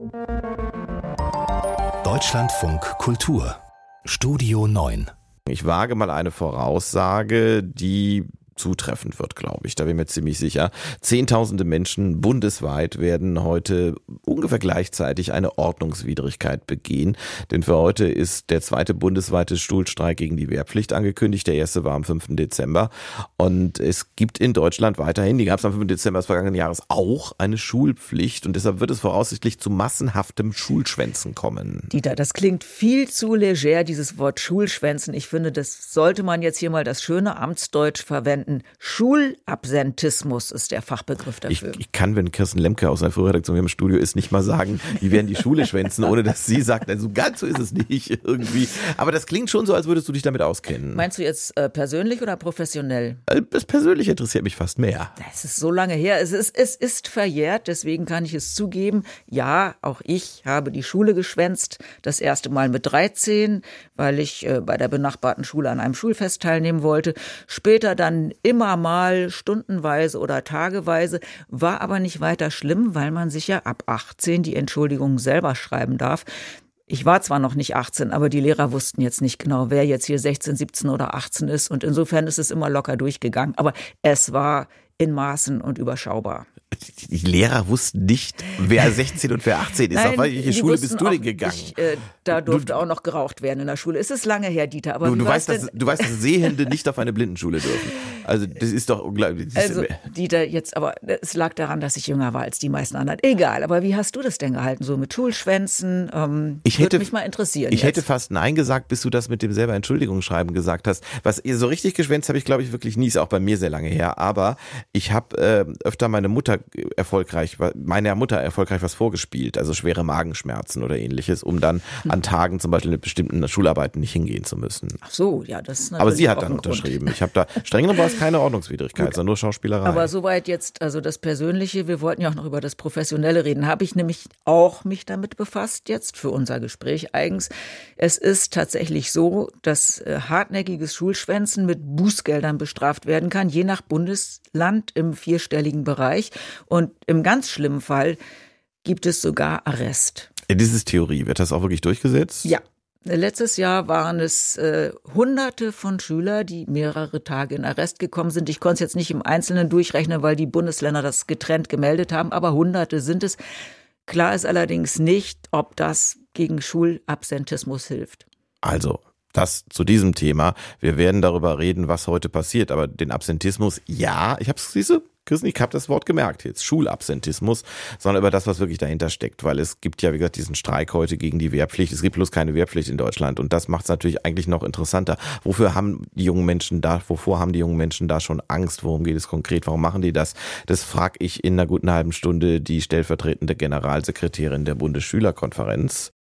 Deutschlandfunk Kultur Studio 9. Ich wage mal eine Voraussage, die zutreffend wird, glaube ich. Da bin ich mir ziemlich sicher. Zehntausende Menschen bundesweit werden heute ungefähr gleichzeitig eine Ordnungswidrigkeit begehen. Denn für heute ist der zweite bundesweite Schulstreik gegen die Wehrpflicht angekündigt. Der erste war am 5. Dezember. Und es gibt in Deutschland weiterhin, die gab es am 5. Dezember des vergangenen Jahres, auch eine Schulpflicht. Und deshalb wird es voraussichtlich zu massenhaftem Schulschwänzen kommen. Dieter, das klingt viel zu leger, dieses Wort Schulschwänzen. Ich finde, das sollte man jetzt hier mal das schöne Amtsdeutsch verwenden. Schulabsentismus ist der Fachbegriff dafür. Ich kann, wenn Kirsten Lemke aus einer Frühredaktion hier im Studio ist, nicht mal sagen, die werden die Schule schwänzen, ohne dass sie sagt, also ganz so ist es nicht irgendwie. Aber das klingt schon so, als würdest du dich damit auskennen. Meinst du jetzt persönlich oder professionell? Das Persönliche interessiert mich fast mehr. Es ist so lange her. Es ist verjährt, deswegen kann ich es zugeben. Ja, auch ich habe die Schule geschwänzt. Das erste Mal mit 13, weil ich bei der benachbarten Schule an einem Schulfest teilnehmen wollte. Später dann immer mal stundenweise oder tageweise, war aber nicht weiter schlimm, weil man sich ja ab 18 die Entschuldigung selber schreiben darf. Ich war zwar noch nicht 18, aber die Lehrer wussten jetzt nicht genau, wer jetzt hier 16, 17 oder 18 ist. Und insofern ist es immer locker durchgegangen. Aber es war in Maßen und überschaubar. Die Lehrer wussten nicht, wer 16 und wer 18 ist. Nein, auf welche Schule bist du denn gegangen? Da durfte auch noch geraucht werden in der Schule. Es ist lange her, Dieter. Aber du weißt, dass Sehende nicht auf eine Blindenschule dürfen. Also das ist doch unglaublich. Also Dieter, jetzt aber, es lag daran, dass ich jünger war als die meisten anderen. Egal, aber wie hast du das denn gehalten? So mit Schulschwänzen? Würde mich mal interessieren. Ich hätte fast Nein gesagt, bis du das mit dem selber Entschuldigung schreiben gesagt hast. Was so richtig geschwänzt habe ich, glaube ich, wirklich nie. Ist auch bei mir sehr lange her. Aber ich habe öfter meiner Mutter erfolgreich was vorgespielt. Also schwere Magenschmerzen oder ähnliches, um dann an Tagen zum Beispiel mit bestimmten Schularbeiten nicht hingehen zu müssen. Ach so, ja, das ist natürlich. Aber sie hat dann unterschrieben. Ich habe da, streng genommen war es keine Ordnungswidrigkeit, sondern nur Schauspielerei. Aber soweit jetzt, also das Persönliche, wir wollten ja auch noch über das Professionelle reden, habe ich nämlich auch mich damit befasst jetzt für unser Gespräch eigens. Es ist tatsächlich so, dass hartnäckiges Schulschwänzen mit Bußgeldern bestraft werden kann, je nach Bundesland im vierstelligen Bereich. Und im ganz schlimmen Fall gibt es sogar Arrest. Das ist Theorie. Wird das auch wirklich durchgesetzt? Ja. Letztes Jahr waren es Hunderte von Schülern, die mehrere Tage in Arrest gekommen sind. Ich konnte es jetzt nicht im Einzelnen durchrechnen, weil die Bundesländer das getrennt gemeldet haben, aber Hunderte sind es. Klar ist allerdings nicht, ob das gegen Schulabsentismus hilft. Also, das zu diesem Thema. Wir werden darüber reden, was heute passiert, aber den Absentismus, ja, Kirsten, ich habe das Wort gemerkt jetzt, Schulabsentismus, sondern über das, was wirklich dahinter steckt, weil es gibt ja, wie gesagt, diesen Streik heute gegen die Wehrpflicht. Es gibt bloß keine Wehrpflicht in Deutschland und das macht es natürlich eigentlich noch interessanter. Wovor haben die jungen Menschen da schon Angst? Worum geht es konkret? Warum machen die das? Das frage ich in einer guten halben Stunde die stellvertretende Generalsekretärin der Bundesschülerkonferenz.